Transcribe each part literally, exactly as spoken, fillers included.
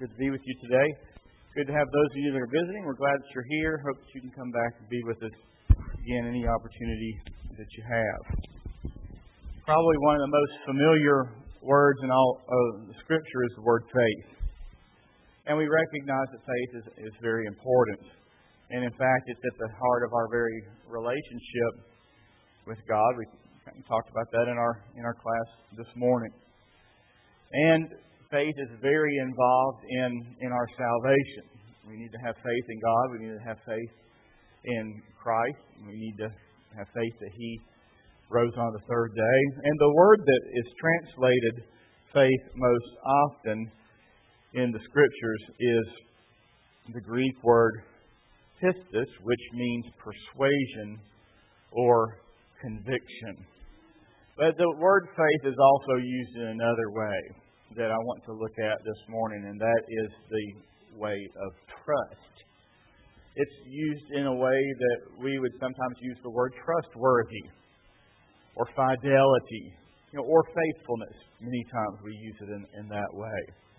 Good to be with you today. Good to have those of you that are visiting. We're glad that you're here. Hope that you can come back and be with us again any opportunity that you have. Probably one of the most familiar words in all of the Scripture is the word faith. And we recognize that faith is, is very important. And in fact, it's at the heart of our very relationship with God. We talked about that in our in our class this morning. And faith is very involved in, in our salvation. We need to have faith in God. We need to have faith in Christ. We need to have faith that He rose on the third day. And the word that is translated faith most often in the Scriptures is the Greek word pistis, which means persuasion or conviction. But the word faith is also used in another way that I want to look at this morning, and that is the way of trust. It's used in a way that we would sometimes use the word trustworthy or fidelity, you know, or faithfulness. Many times we use it in, in that way.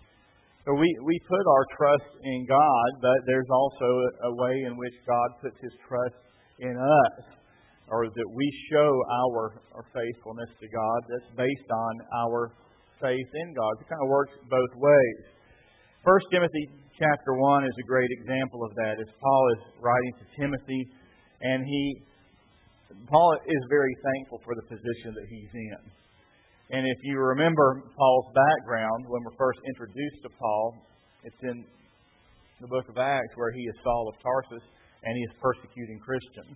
So we, we put our trust in God, but there's also a way in which God puts His trust in us, or that we show our, our faithfulness to God that's based on our faith in God. It kind of works both ways. First Timothy chapter one is a great example of that. As Paul is writing to Timothy, and he Paul is very thankful for the position that he's in. And if you remember Paul's background, when we're first introduced to Paul, it's in the book of Acts where he is Saul of Tarsus and he is persecuting Christians.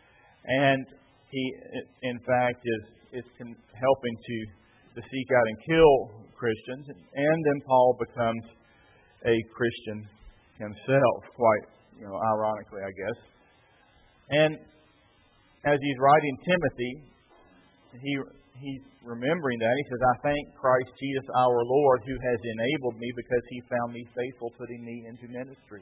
And he, in fact, is, is helping to, to seek out and kill Christians. And then Paul becomes a Christian himself, quite you know, ironically, I guess. And as he's writing Timothy, he he's remembering that. He says, I thank Christ Jesus our Lord, who has enabled me because He found me faithful, putting me into ministry.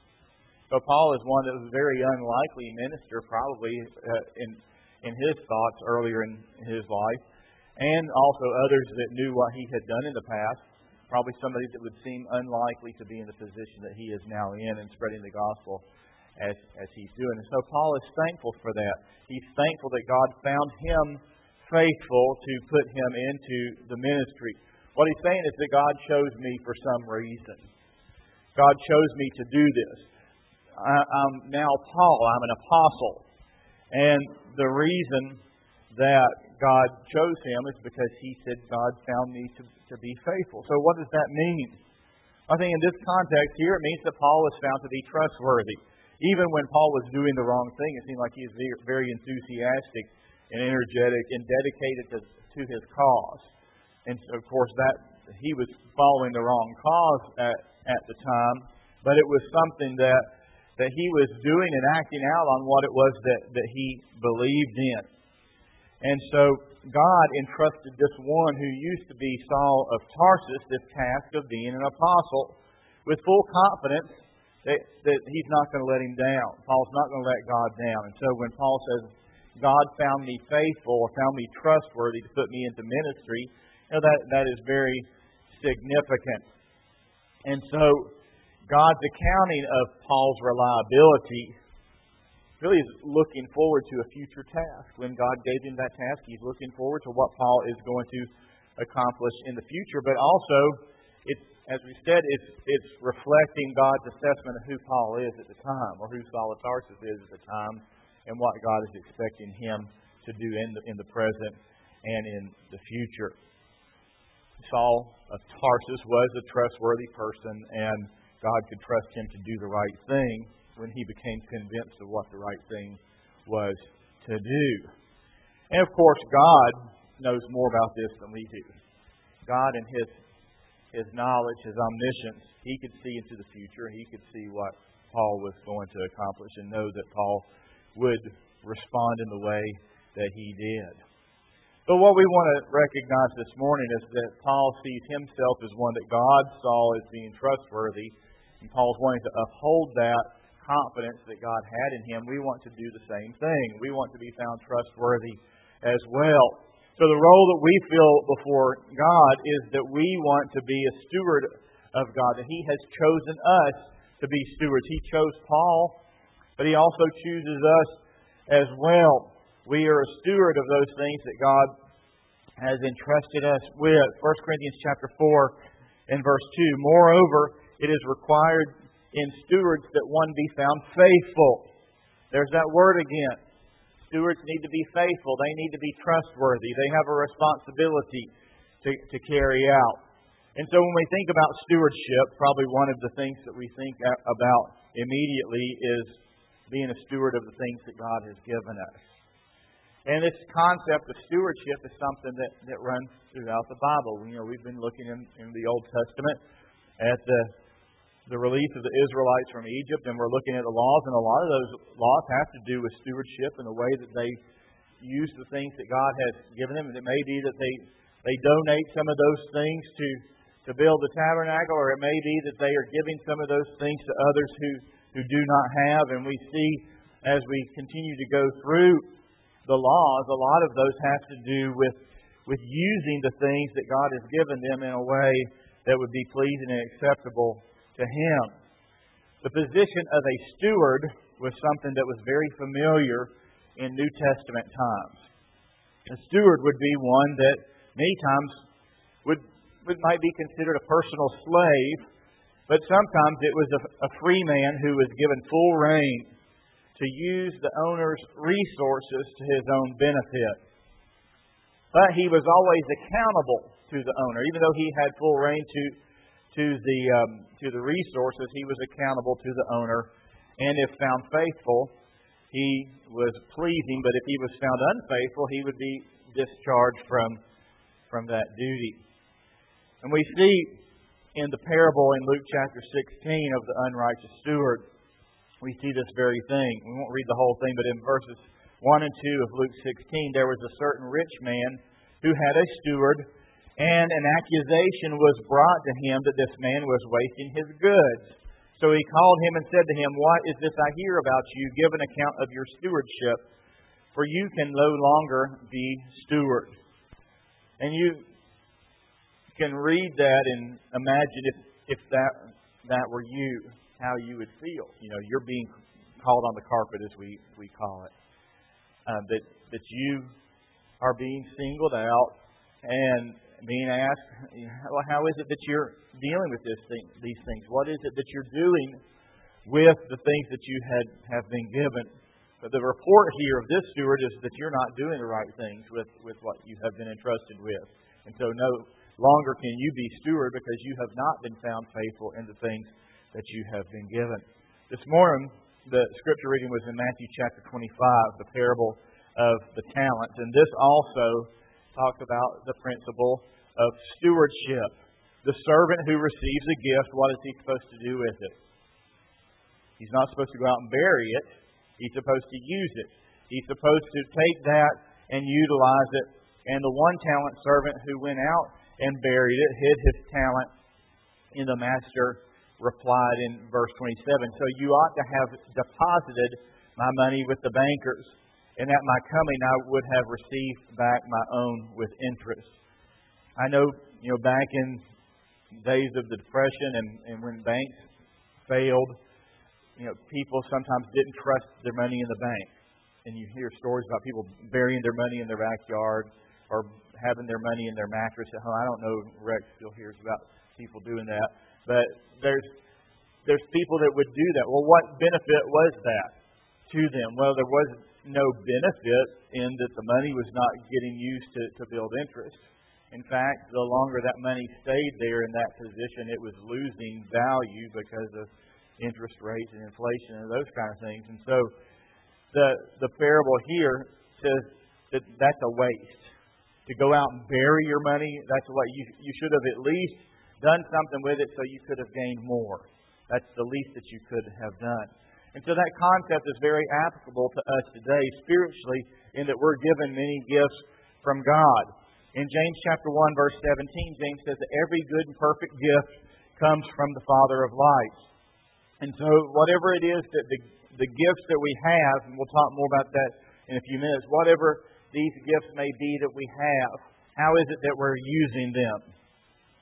So Paul is one that was a very unlikely minister, probably uh, in in his thoughts earlier in his life, and also others that knew what he had done in the past. Probably somebody that would seem unlikely to be in the position that he is now in and spreading the gospel as as he's doing. And so Paul is thankful for that. He's thankful that God found him faithful to put him into the ministry. What he's saying is that God chose me for some reason. God chose me to do this. I, I'm now Paul. I'm an apostle. And the reason that God chose him is because he said God found me to, to be faithful. So what does that mean? I think in this context here, it means that Paul was found to be trustworthy. Even when Paul was doing the wrong thing, it seemed like he was very enthusiastic and energetic and dedicated to, to his cause. And so, of course, that he was following the wrong cause at, at the time, but it was something that, that he was doing and acting out on what it was that, that he believed in. And so God entrusted this one who used to be Saul of Tarsus this task of being an apostle with full confidence that, that he's not going to let him down. Paul's not going to let God down. And so when Paul says, God found me faithful or found me trustworthy to put me into ministry, you know, that, that is very significant. And so God's accounting of Paul's reliability really is looking forward to a future task. When God gave him that task, he's looking forward to what Paul is going to accomplish in the future. But also, it's, as we said, it's, it's reflecting God's assessment of who Paul is at the time, or who Saul of Tarsus is at the time, and what God is expecting him to do in the, in the present and in the future. Saul of Tarsus was a trustworthy person, and God could trust him to do the right thing when he became convinced of what the right thing was to do. And of course, God knows more about this than we do. God in His His knowledge, His omniscience, He could see into the future. He could see what Paul was going to accomplish and know that Paul would respond in the way that he did. But what we want to recognize this morning is that Paul sees himself as one that God saw as being trustworthy, and Paul's wanting to uphold that confidence that God had in him. We want to do the same thing. We want to be found trustworthy as well. So the role that we fill before God is that we want to be a steward of God, that He has chosen us to be stewards. He chose Paul, but He also chooses us as well. We are a steward of those things that God has entrusted us with. First Corinthians chapter four and verse two. Moreover, it is required in stewards that one be found faithful. There's that word again. Stewards need to be faithful. They need to be trustworthy. They have a responsibility to, to carry out. And so when we think about stewardship, probably one of the things that we think about immediately is being a steward of the things that God has given us. And this concept of stewardship is something that, that runs throughout the Bible. You know, we've been looking in, in the Old Testament at the, the release of the Israelites from Egypt, and we're looking at the laws, and a lot of those laws have to do with stewardship and the way that they use the things that God has given them. And it may be that they, they donate some of those things to, to build the tabernacle, or it may be that they are giving some of those things to others who, who do not have. And we see as we continue to go through the laws, a lot of those have to do with, with using the things that God has given them in a way that would be pleasing and acceptable to Him. The position of a steward was something that was very familiar in New Testament times. A steward would be one that many times would, would might be considered a personal slave, but sometimes it was a, a free man who was given full reign to use the owner's resources to his own benefit. But he was always accountable to the owner. Even though he had full reign to, to, the, um, to the resources, he was accountable to the owner. And if found faithful, he was pleasing. But if he was found unfaithful, he would be discharged from, from that duty. And we see in the parable in Luke chapter sixteen of the unrighteous steward, we see this very thing. We won't read the whole thing, but in verses one and two of Luke sixteen, there was a certain rich man who had a steward, and an accusation was brought to him that this man was wasting his goods. So he called him and said to him, "What is this I hear about you? Give an account of your stewardship, for you can no longer be steward." And you can read that and imagine if, if that, that were you, how you would feel. You know, you're being called on the carpet, as we, we call it. Uh, that that you are being singled out and being asked, well, how is it that you're dealing with this thing, these things? What is it that you're doing with the things that you had have been given? But the report here of this steward is that you're not doing the right things with, with what you have been entrusted with. And so no longer can you be steward because you have not been found faithful in the things that you have been given. This morning, the scripture reading was in Matthew chapter twenty-five, the parable of the talents. And this also talks about the principle of stewardship. The servant who receives a gift, what is he supposed to do with it? He's not supposed to go out and bury it. He's supposed to use it. He's supposed to take that and utilize it. And the one talent servant who went out and buried it, hid his talent, and the master replied in verse twenty-seven, "So you ought to have deposited my money with the bankers, and at my coming I would have received back my own with interest." I know, you know, back in days of the Depression and, and when banks failed, you know, people sometimes didn't trust their money in the bank. And you hear stories about people burying their money in their backyard or having their money in their mattress at home. I don't know, Rex still hears about people doing that. But there's there's people that would do that. Well, what benefit was that to them? Well, there was no benefit in that the money was not getting used to, to build interest. In fact, the longer that money stayed there in that position, it was losing value because of interest rates and inflation and those kind of things. And so the the parable here says that that's a waste. To go out and bury your money, that's what you you should have at least done something with it so you could have gained more. That's the least that you could have done. And so that concept is very applicable to us today spiritually in that we're given many gifts from God. In James chapter one, verse seventeen, James says that every good and perfect gift comes from the Father of lights. And so whatever it is that the, the gifts that we have, and we'll talk more about that in a few minutes, whatever these gifts may be that we have, how is it that we're using them?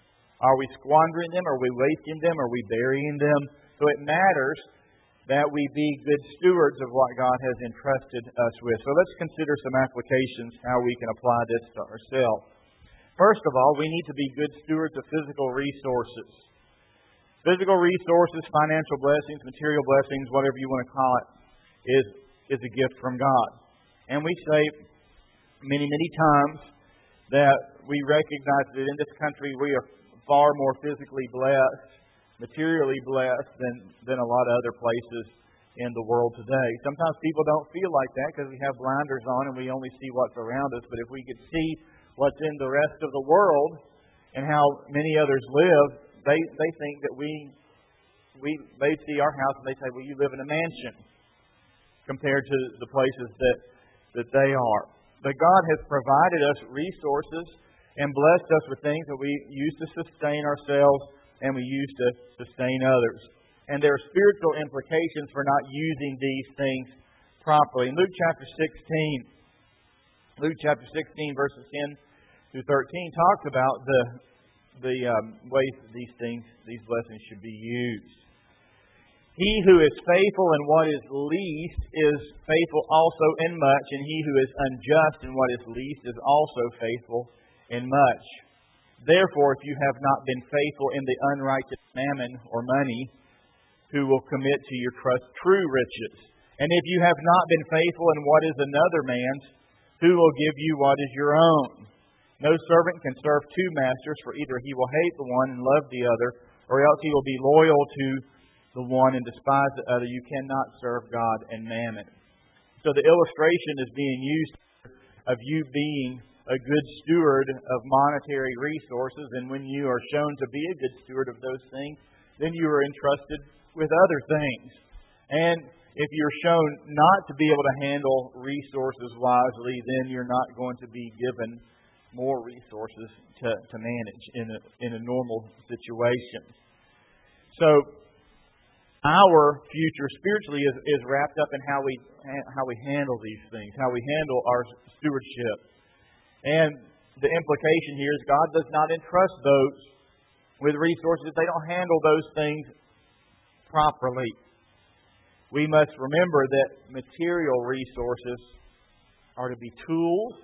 Are we squandering them? Are we wasting them? Are we burying them? So it matters that we be good stewards of what God has entrusted us with. So let's consider some applications, how we can apply this to ourselves. First of all, we need to be good stewards of physical resources. Physical resources, financial blessings, material blessings, whatever you want to call it, is, is a gift from God. And we say many, many times that we recognize that in this country we are far more physically blessed, materially blessed than, than a lot of other places in the world today. Sometimes people don't feel like that because we have blinders on and we only see what's around us. But if we could see what's in the rest of the world and how many others live, they they think that we we they see our house and they say, well, you live in a mansion compared to the places that that they are. But God has provided us resources and blessed us with things that we use to sustain ourselves and we use to sustain others. And there are spiritual implications for not using these things properly. In Luke chapter sixteen, Luke chapter sixteen, verses ten through thirteen, talks about the the um, ways that these things, these blessings should be used. He who is faithful in what is least is faithful also in much, and he who is unjust in what is least is also faithful in much. Therefore, if you have not been faithful in the unrighteous mammon or money, who will commit to your trust true riches? And if you have not been faithful in what is another man's, who will give you what is your own? No servant can serve two masters, for either he will hate the one and love the other, or else he will be loyal to the one and despise the other. You cannot serve God and mammon. So the illustration is being used of you being a good steward of monetary resources, and when you are shown to be a good steward of those things, then you are entrusted with other things. And if you're shown not to be able to handle resources wisely, then you're not going to be given more resources to, to manage in a, in a normal situation. So our future spiritually is, is wrapped up in how we how we handle these things, how we handle our stewardship. And the implication here is God does not entrust those with resources if they don't handle those things properly. We must remember that material resources are to be tools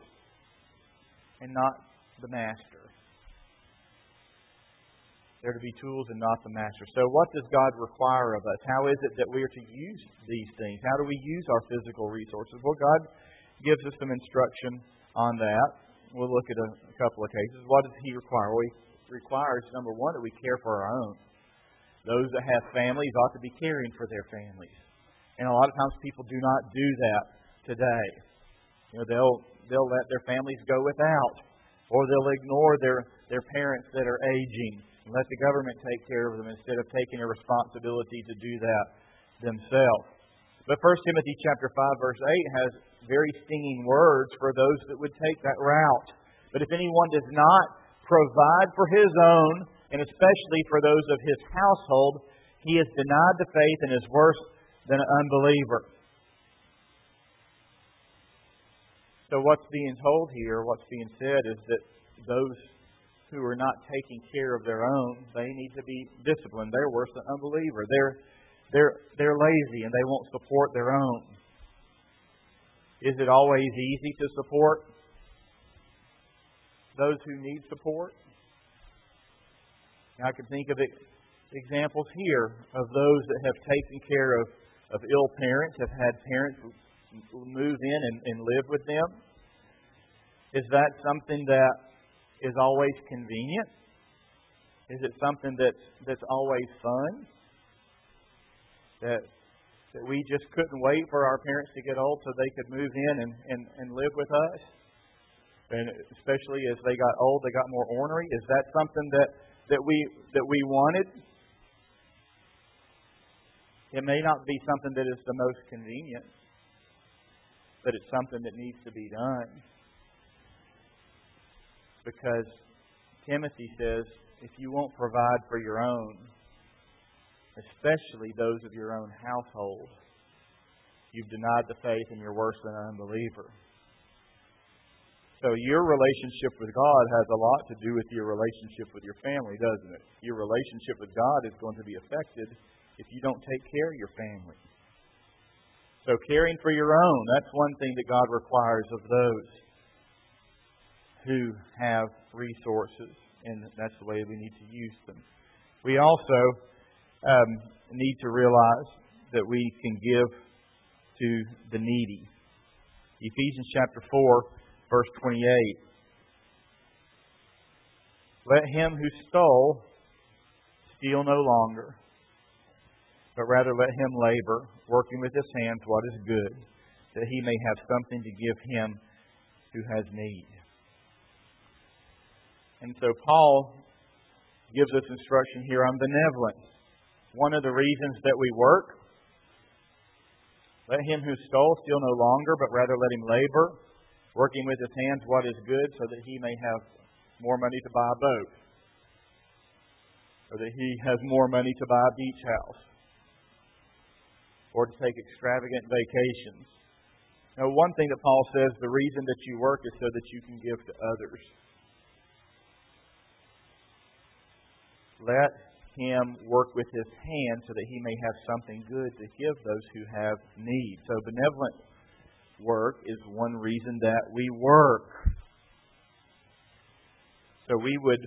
and not the master. They're to be tools and not the master. So what does God require of us? How is it that we are to use these things? How do we use our physical resources? Well, God gives us some instruction on that. We'll look at a, a couple of cases. What does He require? Well, He requires, number one, that we care for our own. Those that have families ought to be caring for their families. And a lot of times people do not do that today. You know, they'll they'll let their families go without, or they'll ignore their, their parents that are aging and let the government take care of them instead of taking a responsibility to do that themselves. But First Timothy chapter five, verse eight has very stinging words for those that would take that route. But if anyone does not provide for his own, and especially for those of his household, he has denied the faith and is worse than an unbeliever. So what's being told here, what's being said, is that those who are not taking care of their own, they need to be disciplined. They're worse than unbeliever. They're they're they're lazy and they won't support their own. Is it always easy to support those who need support? I can think of examples here of those that have taken care of, of ill parents, have had parents move in and, and live with them. Is that something that is always convenient? Is it something that's, that's always fun? That that we just couldn't wait for our parents to get old so they could move in and, and, and live with us? And especially as they got old, they got more ornery. Is that something that, that we that we wanted? It may not be something that is the most convenient, but it's something that needs to be done. Because Timothy says, if you won't provide for your own, especially those of your own household, you've denied the faith and you're worse than an unbeliever. So your relationship with God has a lot to do with your relationship with your family, doesn't it? Your relationship with God is going to be affected if you don't take care of your family. So caring for your own, that's one thing that God requires of those who have resources, and that's the way we need to use them. We also um, need to realize that we can give to the needy. Ephesians chapter four, verse twenty-eight. Let him who stole steal no longer, but rather let him labor, working with his hands what is good, that he may have something to give him who has need. And so Paul gives us instruction here on benevolence. One of the reasons that we work, let him who stole steal no longer, but rather let him labor, working with his hands what is good, so that he may have more money to buy a boat, or that he has more money to buy a beach house, or to take extravagant vacations. Now, one thing that Paul says, the reason that you work is so that you can give to others. Let him work with his hands so that he may have something good to give those who have need. So benevolent work is one reason that we work. So we would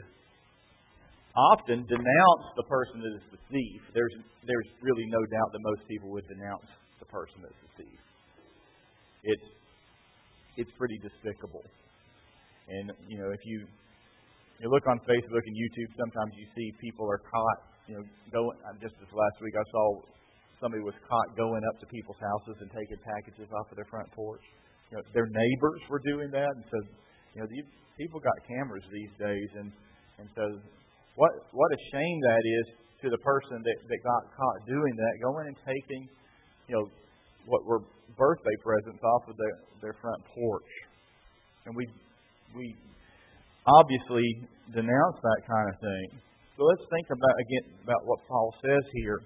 often denounce the person that is the thief. There's there's really no doubt that most people would denounce the person that's the thief. It's it's pretty despicable. And you know, if you you look on Facebook and YouTube, sometimes you see people are caught, you know, going. Just this last week, I saw somebody was caught going up to people's houses and taking packages off of their front porch. You know, their neighbors were doing that, and so you know, these people got cameras these days, and and so what what a shame that is to the person that, that got caught doing that, going and taking, you know, what were birthday presents off of their their front porch, and we we. obviously denounce that kind of thing. So let's think about again about what Paul says here.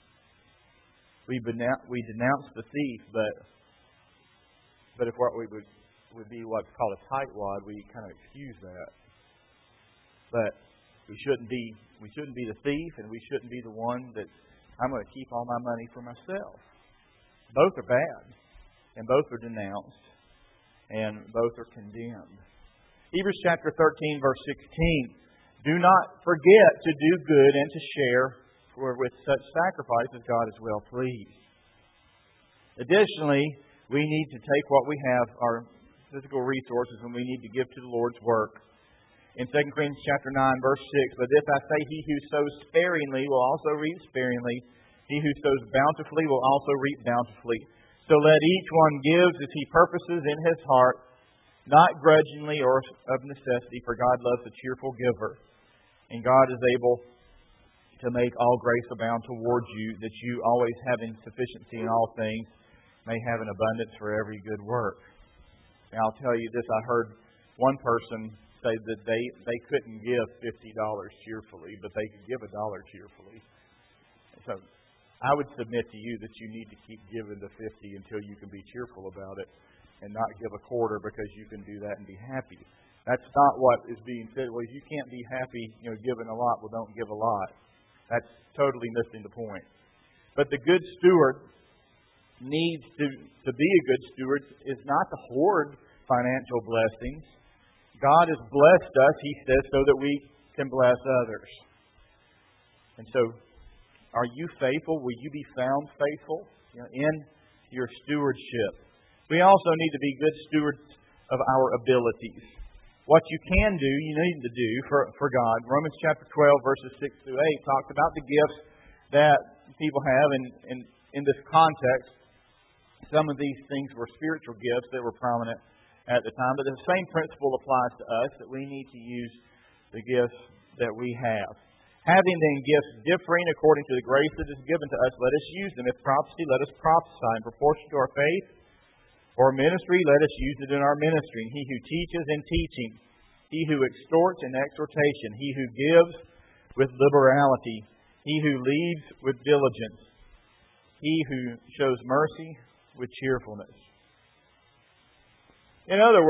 We denounce, we denounce the thief, but but if what we would would be what's called a tightwad, we kind of excuse that. But we shouldn't be we shouldn't be the thief, and we shouldn't be the one that I'm going to keep all my money for myself. Both are bad, and both are denounced, and both are condemned. Hebrews chapter thirteen, verse sixteen. Do not forget to do good and to share, for with such sacrifices God is well pleased. Additionally, we need to take what we have, our physical resources, and we need to give to the Lord's work. In Second Corinthians chapter nine, verse six, but this I say, he who sows sparingly will also reap sparingly. He who sows bountifully will also reap bountifully. So let each one give as he purposes in his heart, not grudgingly or of necessity, for God loves a cheerful giver. And God is able to make all grace abound towards you, that you, always having sufficiency in all things, may have an abundance for every good work. Now, I'll tell you this, I heard one person say that they, they couldn't give fifty dollars cheerfully, but they could give a dollar cheerfully. So I would submit to you that you need to keep giving the fifty until you can be cheerful about it, and not give a quarter because you can do that and be happy. That's not what is being said. Well, if you can't be happy, you know, giving a lot, well, don't give a lot. That's totally missing the point. But the good steward needs to, to be a good steward is not to hoard financial blessings. God has blessed us, He says, so that we can bless others. And so, are you faithful? Will you be found faithful, you know, in your stewardship? We also need to be good stewards of our abilities. What you can do, you need to do for, for God. Romans chapter twelve, verses six through eight, talks about the gifts that people have. And, and in this context, some of these things were spiritual gifts that were prominent at the time. But the same principle applies to us, that we need to use the gifts that we have. Having then gifts differing according to the grace that is given to us, let us use them. If prophecy, let us prophesy in proportion to our faith. Or ministry, let us use it in our ministry. And he who teaches in teaching, he who exhorts in exhortation, he who gives with liberality, he who leads with diligence, he who shows mercy with cheerfulness. In other words,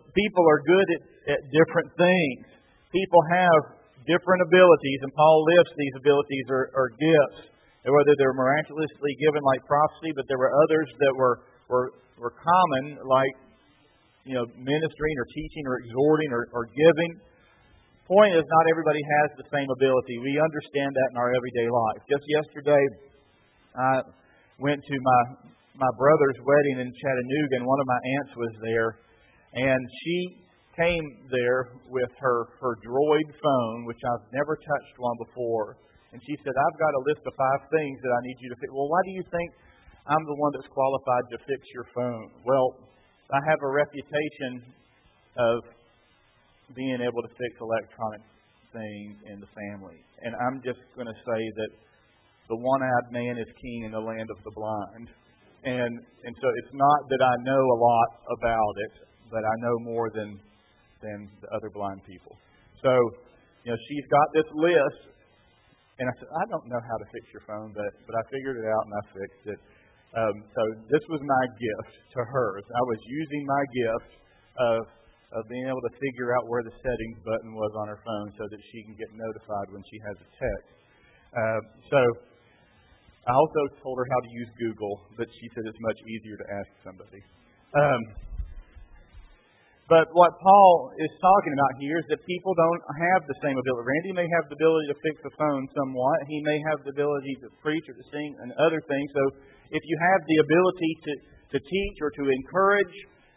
people are good at, at different things. People have different abilities, and Paul lists these abilities or, or gifts. And whether they're miraculously given like prophecy, but there were others that were, were, were common, like you know, ministering or teaching or exhorting or, or giving. Point is, not everybody has the same ability. We understand that in our everyday life. Just yesterday, I went to my my brother's wedding in Chattanooga, and one of my aunts was there, and she came there with her, her Droid phone, which I've never touched one before. And she said, I've got a list of five things that I need you to fix. Well, why do you think I'm the one that's qualified to fix your phone? Well, I have a reputation of being able to fix electronic things in the family. And I'm just going to say that the one-eyed man is king in the land of the blind. And and so it's not that I know a lot about it, but I know more than than the other blind people. So, you know, she's got this list. And I said, I don't know how to fix your phone, but, but I figured it out and I fixed it. Um, so this was my gift to her. I was using my gift of, of being able to figure out where the settings button was on her phone so that she can get notified when she has a text. Uh, so I also told her how to use Google, but she said it's much easier to ask somebody. Um, But what Paul is talking about here is that people don't have the same ability. Randy may have the ability to fix the phone somewhat. He may have the ability to preach or to sing and other things. So if you have the ability to, to teach or to encourage,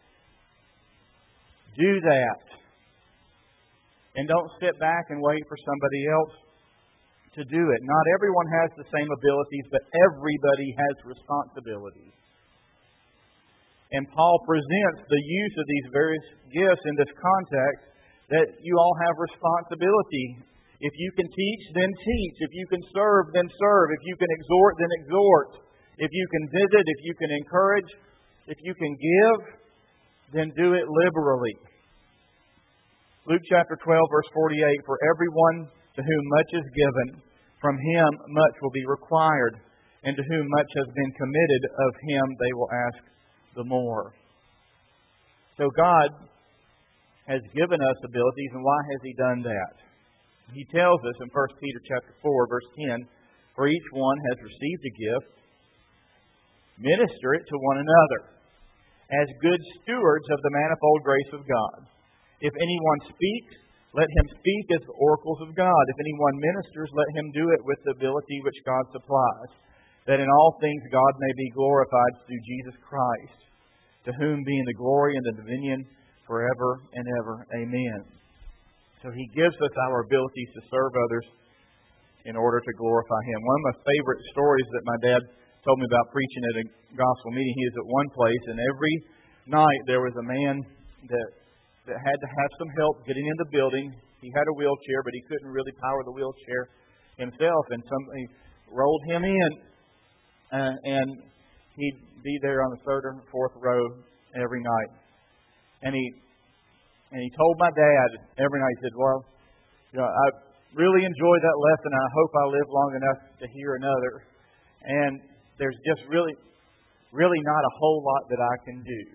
do that. And don't sit back and wait for somebody else to do it. Not everyone has the same abilities, but everybody has responsibilities. And Paul presents the use of these various gifts in this context that you all have responsibility. If you can teach, then teach. If you can serve, then serve. If you can exhort, then exhort. If you can visit, if you can encourage, if you can give, then do it liberally. Luke chapter twelve, verse forty-eight, for everyone to whom much is given, from him much will be required. And to whom much has been committed, of him they will ask the more. So God has given us abilities, and why has He done that? He tells us in First Peter chapter four, verse ten, for each one has received a gift, minister it to one another, as good stewards of the manifold grace of God. If anyone speaks, let him speak as the oracles of God. If anyone ministers, let him do it with the ability which God supplies, that in all things God may be glorified through Jesus Christ, to whom being the glory and the dominion forever and ever. Amen. So He gives us our abilities to serve others in order to glorify Him. One of my favorite stories that my dad told me about preaching at a gospel meeting, he was at one place, and every night there was a man that, that had to have some help getting in the building. He had a wheelchair, but he couldn't really power the wheelchair himself, and somebody rolled him in. Uh, and he'd be there on the third or fourth row every night. And he and he told my dad every night, he said, well, you know, I really enjoyed that lesson. I hope I live long enough to hear another. And there's just really, really not a whole lot that I can do.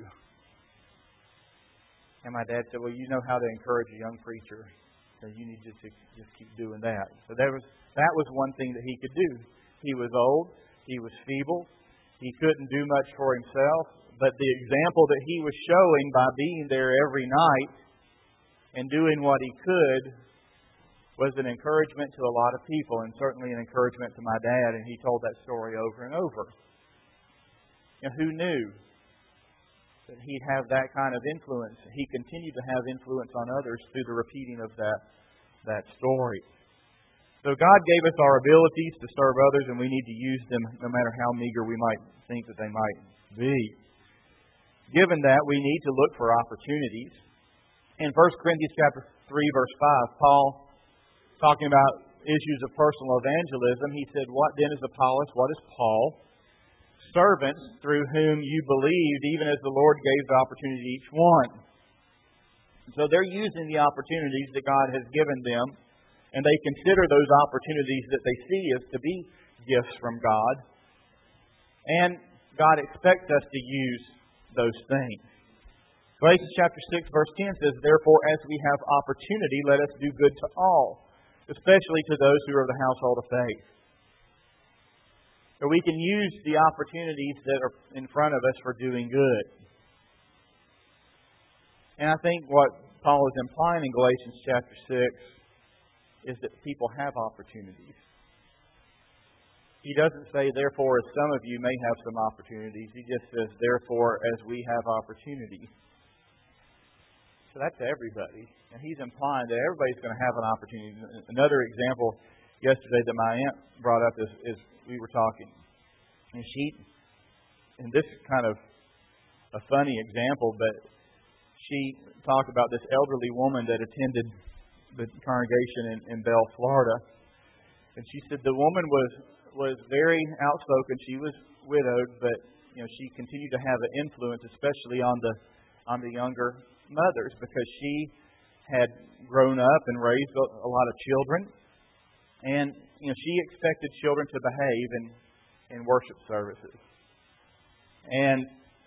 And my dad said, well, you know how to encourage a young preacher. So you need to just, just keep doing that. So there was that was one thing that he could do. He was old. He was feeble. He couldn't do much for himself. But the example that he was showing by being there every night and doing what he could was an encouragement to a lot of people, and certainly an encouragement to my dad, and he told that story over and over. And who knew that he'd have that kind of influence? He continued to have influence on others through the repeating of that, that story. So God gave us our abilities to serve others, and we need to use them no matter how meager we might think that they might be. Given that, we need to look for opportunities. In First Corinthians chapter three, verse five, Paul, talking about issues of personal evangelism, he said, what then is Apollos? What is Paul? Servants through whom you believed, even as the Lord gave the opportunity to each one. So they're using the opportunities that God has given them, and they consider those opportunities that they see as to be gifts from God. And God expects us to use those things. Galatians chapter six, verse ten says, "Therefore, as we have opportunity, let us do good to all, especially to those who are of the household of faith." So we can use the opportunities that are in front of us for doing good. And I think what Paul is implying in Galatians chapter six is that people have opportunities. He doesn't say, "Therefore, as some of you may have some opportunities." He just says, "Therefore, as we have opportunity." So that's everybody. And he's implying that everybody's going to have an opportunity. Another example yesterday that my aunt brought up is, is we were talking. And she, and this is kind of a funny example, but she talked about this elderly woman that attended the congregation in, in Bell, Florida. And she said the woman was, was very outspoken. She was widowed, but you know she continued to have an influence, especially on the on the younger mothers, because she had grown up and raised a, a lot of children, and you know she expected children to behave in in worship services. And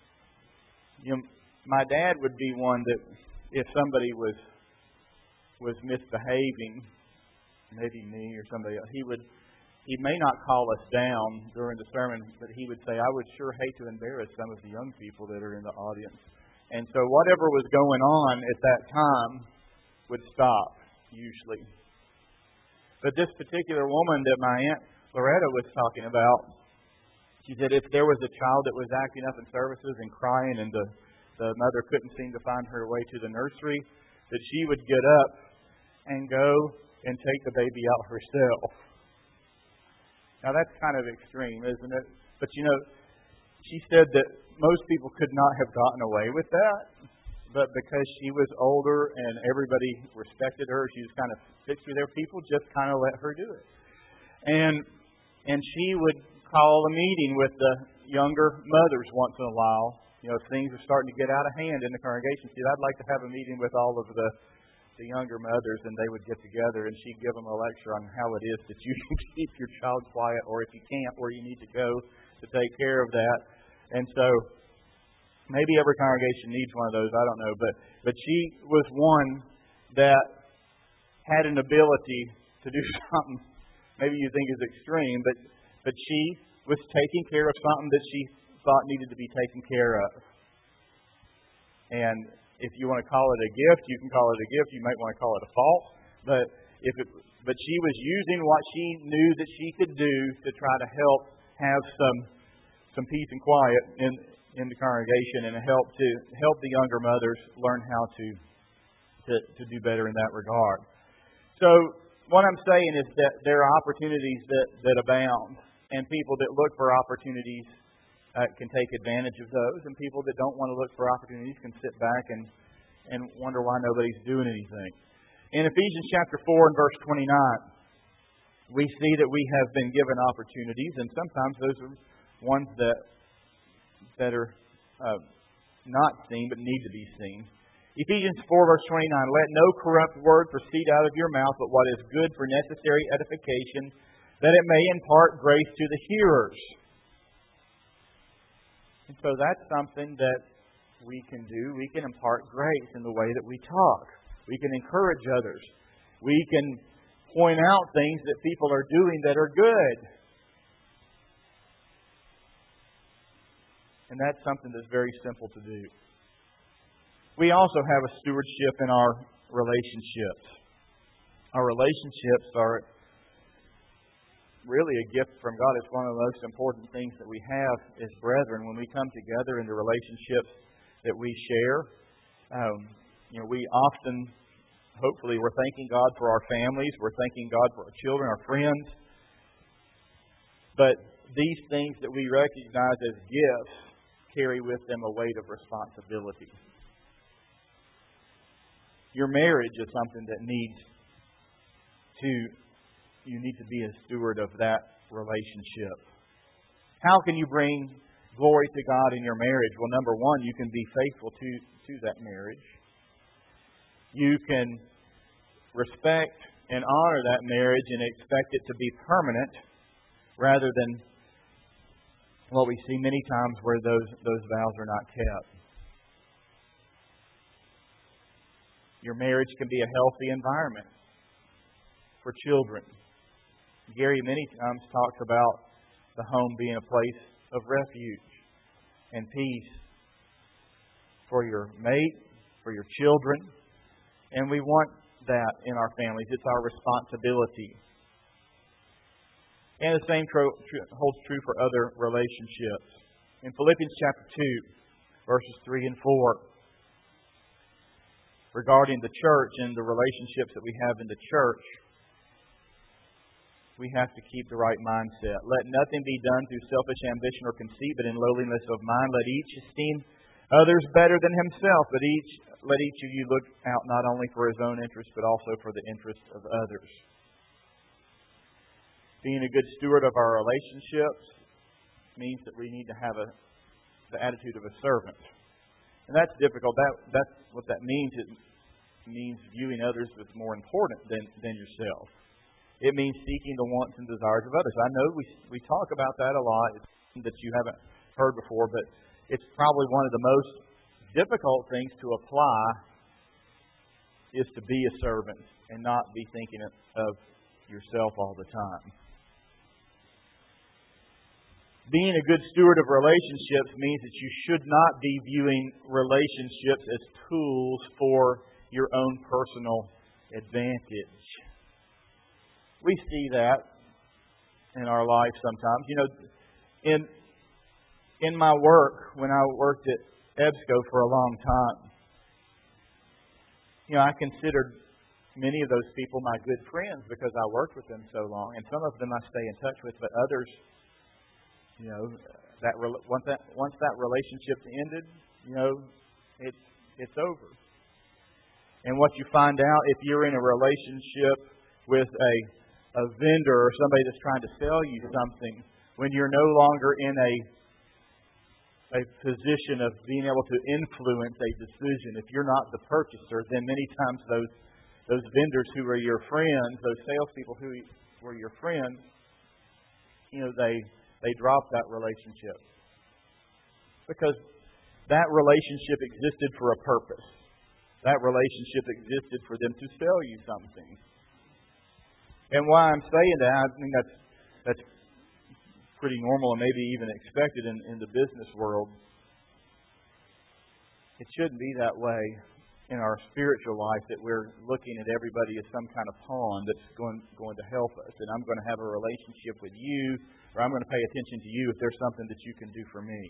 you know, my dad would be one that if somebody was was misbehaving, maybe me or somebody else, he would he may not call us down during the sermon, but he would say, "I would sure hate to embarrass some of the young people that are in the audience." And so whatever was going on at that time would stop, usually. But this particular woman that my Aunt Loretta was talking about, she said if there was a child that was acting up in services and crying and the, the mother couldn't seem to find her way to the nursery, that she would get up and go and take the baby out herself. Now that's kind of extreme, isn't it? But you know, she said that most people could not have gotten away with that, but because she was older and everybody respected her, she was kind of fixed with their people, just kind of let her do it. And and she would call a meeting with the younger mothers once in a while. You know, if things are starting to get out of hand in the congregation, she said, "I'd like to have a meeting with all of the the younger mothers," and they would get together and she'd give them a lecture on how it is that you can keep your child quiet, or if you can't, where you need to go to take care of that. And so maybe every congregation needs one of those, I don't know, but but she was one that had an ability to do something maybe you think is extreme, but but she was taking care of something that she thought needed to be taken care of. And if you want to call it a gift, you can call it a gift. You might want to call it a fault. But if it, but she was using what she knew that she could do to try to help have some some peace and quiet in in the congregation, and help to help the younger mothers learn how to to, to do better in that regard. So what I'm saying is that there are opportunities that, that abound, and people that look for opportunities Uh, can take advantage of those, and people that don't want to look for opportunities can sit back and, and wonder why nobody's doing anything. In Ephesians chapter four and verse twenty-nine, we see that we have been given opportunities, and sometimes those are ones that that are uh, not seen but need to be seen. Ephesians four verse twenty-nine, "Let no corrupt word proceed out of your mouth, but what is good for necessary edification, that it may impart grace to the hearers." And so that's something that we can do. We can impart grace in the way that we talk. We can encourage others. We can point out things that people are doing that are good. And that's something that's very simple to do. We also have a stewardship in our relationships. Our relationships are really a gift from God. It's one of the most important things that we have as brethren. When we come together in the relationships that we share, um, you know, we often, hopefully, we're thanking God for our families, we're thanking God for our children, our friends. But these things that we recognize as gifts carry with them a weight of responsibility. Your marriage is something that needs to You need to be a steward of that relationship. How can you bring glory to God in your marriage? Well, number one, you can be faithful to, to that marriage. You can respect and honor that marriage and expect it to be permanent, rather than what we see many times where those, those vows are not kept. Your marriage can be a healthy environment for children. Gary many times talks about the home being a place of refuge and peace for your mate, for your children. And we want that in our families. It's our responsibility. And the same tro- tr- holds true for other relationships. In Philippians chapter two, verses three and four, regarding the church and the relationships that we have in the church, we have to keep the right mindset. Let nothing be done through selfish ambition or conceit, but in lowliness of mind. Let each esteem others better than himself, but each let each of you look out not only for his own interest, but also for the interest of others. Being a good steward of our relationships means that we need to have a, the attitude of a servant. And that's difficult. That, that's what that means. It means viewing others as more important than, than yourself. It means seeking the wants and desires of others. I know we we talk about that a lot. It's something that you haven't heard before, but it's probably one of the most difficult things to apply is to be a servant and not be thinking of yourself all the time. Being a good steward of relationships means that you should not be viewing relationships as tools for your own personal advantage. We see that in our life sometimes. You know, in in my work, when I worked at EBSCO for a long time, you know, I considered many of those people my good friends because I worked with them so long. And some of them I stay in touch with, but others, you know, that once that once that relationship ended, you know, it's it's over. And what you find out if you're in a relationship with a a vendor or somebody that's trying to sell you something, when you're no longer in a a position of being able to influence a decision, if you're not the purchaser, then many times those those vendors who are your friends, those salespeople who were your friends, you know, they they drop that relationship because that relationship existed for a purpose. That relationship existed for them to sell you something. And why I'm saying that, I think that's that's pretty normal and maybe even expected in, in the business world. It shouldn't be that way in our spiritual life, that we're looking at everybody as some kind of pawn that's going going to help us. And I'm going to have a relationship with you, or I'm going to pay attention to you if there's something that you can do for me.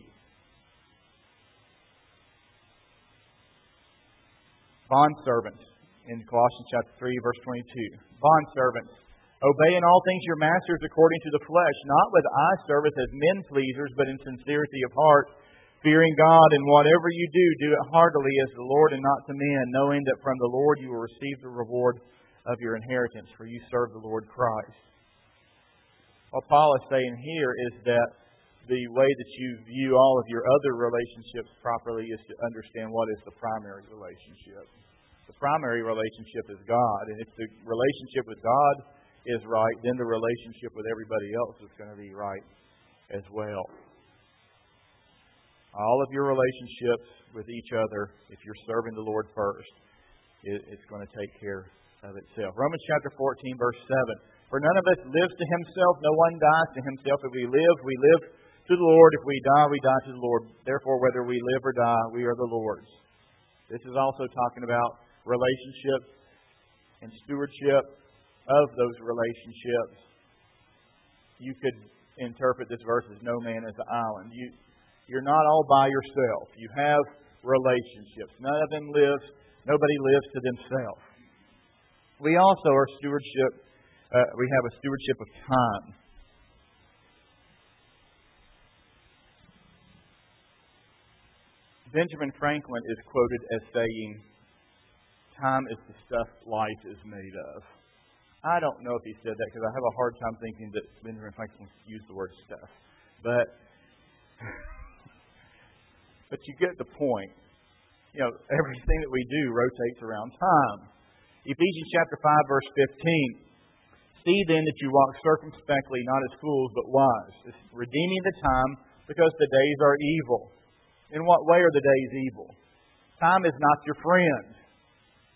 Bondservants in Colossians chapter three, verse twenty-two. Bondservants, obey in all things your masters according to the flesh, not with eye service as men pleasers, but in sincerity of heart, fearing God. And whatever you do, do it heartily as the Lord and not to men, knowing that from the Lord you will receive the reward of your inheritance, for you serve the Lord Christ. What Paul is saying here is that the way that you view all of your other relationships properly is to understand what is the primary relationship. The primary relationship is God, and if the relationship with God is right, then the relationship with everybody else is going to be right as well. All of your relationships with each other, if you're serving the Lord first, it's going to take care of itself. Romans chapter fourteen, verse seven. For none of us lives to himself, no one dies to himself. If we live, we live to the Lord. If we die, we die to the Lord. Therefore, whether we live or die, we are the Lord's. This is also talking about relationships and stewardship of those relationships. You could interpret this verse as no man is an island. You, you're not all by yourself. You have relationships. None of them live, nobody lives to themselves. We also are stewardship, uh, we have a stewardship of time. Benjamin Franklin is quoted as saying, time is the stuff life is made of. I don't know if he said that because I have a hard time thinking that Benjamin Franklin used the word stuff. But but you get the point. You know, everything that we do rotates around time. Ephesians chapter five, verse fifteen. See then that you walk circumspectly, not as fools, but wise, redeeming the time, because the days are evil. In what way are the days evil? Time is not your friend.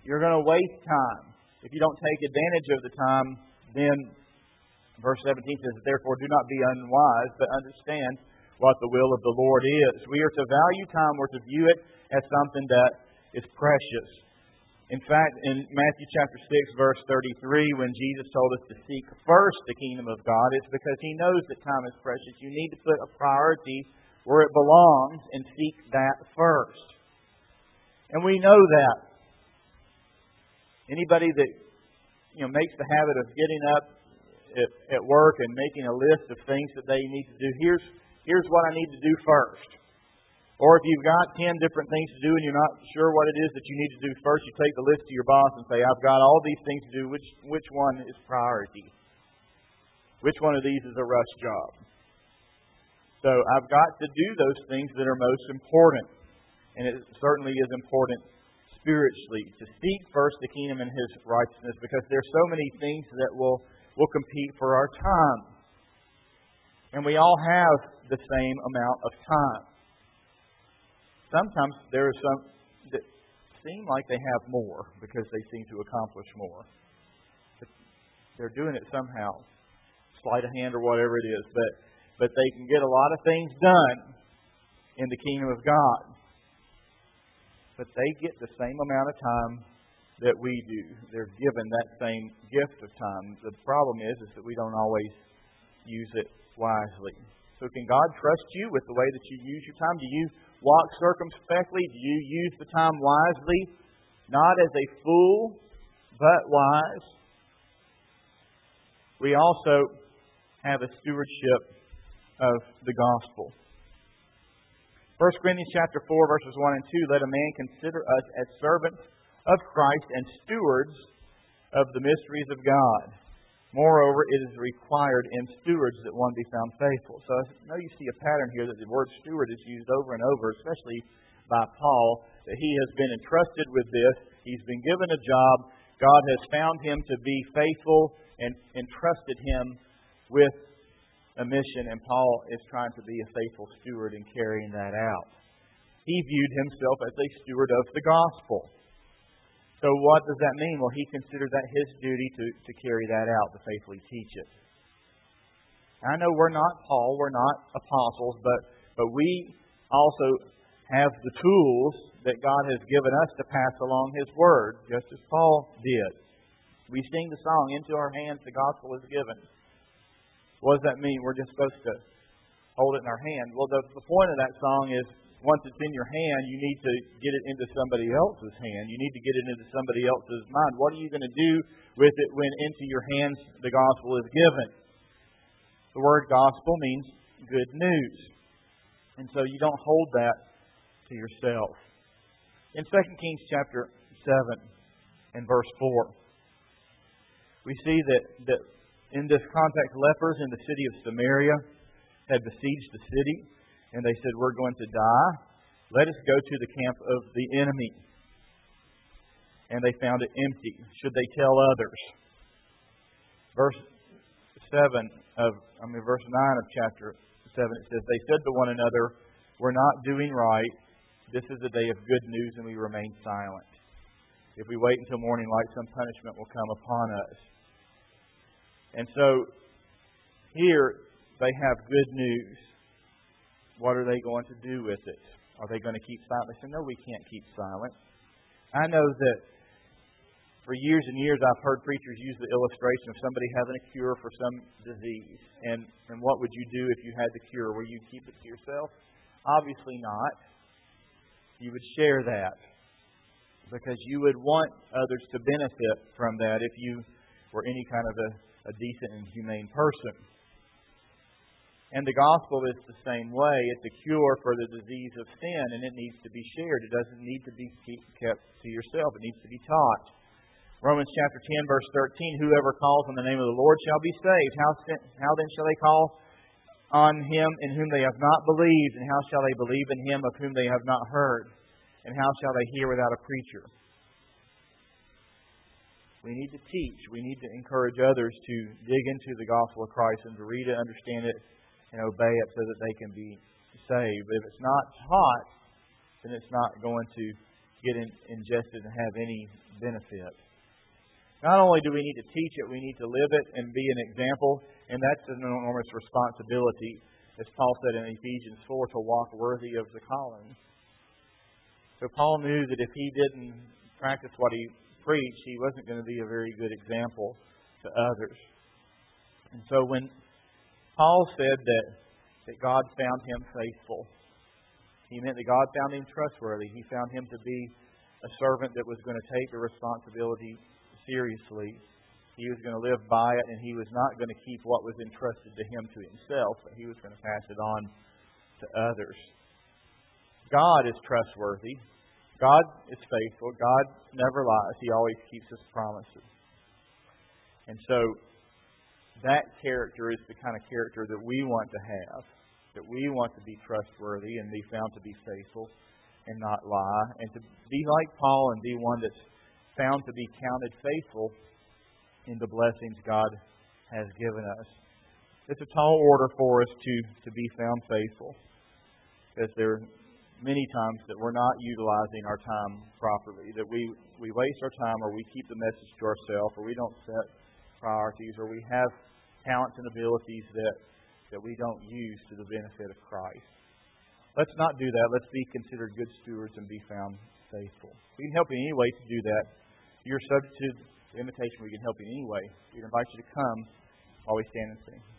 you're going to waste time. If you don't take advantage of the time, then verse seventeen says, therefore do not be unwise, but understand what the will of the Lord is. We are to value time. We're to view it as something that is precious. In fact, in Matthew chapter six, verse thirty-three, when Jesus told us to seek first the kingdom of God, it's because He knows that time is precious. You need to put a priority where it belongs and seek that first. And we know that. Anybody that you know makes the habit of getting up at, at work and making a list of things that they need to do, here's here's what I need to do first. Or if you've got ten different things to do and you're not sure what it is that you need to do first, you take the list to your boss and say, I've got all these things to do. Which which one is priority? Which one of these is a rush job? So I've got to do those things that are most important. And it certainly is important spiritually to seek first the kingdom and His righteousness, because there's so many things that will, will compete for our time. And we all have the same amount of time. Sometimes there are some that seem like they have more because they seem to accomplish more. But they're doing it somehow, sleight of hand or whatever it is. But but they can get a lot of things done in the kingdom of God. But they get the same amount of time that we do. They're given that same gift of time. The problem is, is that we don't always use it wisely. So can God trust you with the way that you use your time? Do you walk circumspectly? Do you use the time wisely? Not as a fool, but wise. We also have a stewardship of the gospel. First Corinthians chapter four, verses one and two, let a man consider us as servants of Christ and stewards of the mysteries of God. Moreover, it is required in stewards that one be found faithful. So I know you see a pattern here that the word steward is used over and over, especially by Paul, that he has been entrusted with this. He's been given a job. God has found him to be faithful and entrusted him with a mission, and Paul is trying to be a faithful steward in carrying that out. He viewed himself as a steward of the gospel. So what does that mean? Well, he considered that his duty to, to carry that out, to faithfully teach it. I know we're not Paul, we're not apostles, but, but we also have the tools that God has given us to pass along His Word, just as Paul did. We sing the song, into our hands the gospel is given. What does that mean? We're just supposed to hold it in our hand. Well, the, the point of that song is, once it's in your hand, you need to get it into somebody else's hand. You need to get it into somebody else's mind. What are you going to do with it when into your hands the gospel is given? The word gospel means good news. And so you don't hold that to yourself. In Second Kings chapter seven and verse four, we see that, that in this context, lepers in the city of Samaria had besieged the city. And they said, we're going to die. Let us go to the camp of the enemy. And they found it empty. Should they tell others? Verse seven of, I mean, verse nine of chapter seven, it says, they said to one another, we're not doing right. This is a day of good news, and we remain silent. If we wait until morning light, some punishment will come upon us. And so, here they have good news. What are they going to do with it? Are they going to keep silent? They say, no, we can't keep silent. I know that for years and years I've heard preachers use the illustration of somebody having a cure for some disease. And, and what would you do if you had the cure? Will you keep it to yourself? Obviously not. You would share that, because you would want others to benefit from that if you were any kind of a, a decent and humane person. And the gospel is the same way. It's a cure for the disease of sin, and it needs to be shared. It doesn't need to be kept to yourself. It needs to be taught. Romans chapter ten, verse thirteen, whoever calls on the name of the Lord shall be saved. How, how then shall they call on Him in whom they have not believed? And how shall they believe in Him of whom they have not heard? And how shall they hear without a preacher? We need to teach. We need to encourage others to dig into the gospel of Christ and to read it, understand it, and obey it so that they can be saved. But if it's not taught, then it's not going to get in, ingested and have any benefit. Not only do we need to teach it, we need to live it and be an example, and that's an enormous responsibility, as Paul said in Ephesians four, to walk worthy of the calling. So Paul knew that if he didn't practice what he preached, he wasn't going to be a very good example to others. And so when Paul said that, that God found him faithful, he meant that God found him trustworthy. He found him to be a servant that was going to take the responsibility seriously. He was going to live by it, and he was not going to keep what was entrusted to him to himself, but he was going to pass it on to others. God is trustworthy. God is faithful. God never lies. He always keeps His promises. And so that character is the kind of character that we want to have, that we want to be trustworthy and be found to be faithful and not lie, and to be like Paul and be one that's found to be counted faithful in the blessings God has given us. It's a tall order for us to, to be found faithful, because there are many times that we're not utilizing our time properly, that we, we waste our time, or we keep the message to ourselves, or we don't set priorities, or we have talents and abilities that, that we don't use to the benefit of Christ. Let's not do that. Let's be considered good stewards and be found faithful. We can help you in any way to do that. If you're subject to the invitation, we can help you in any way. We invite you to come while we stand and sing.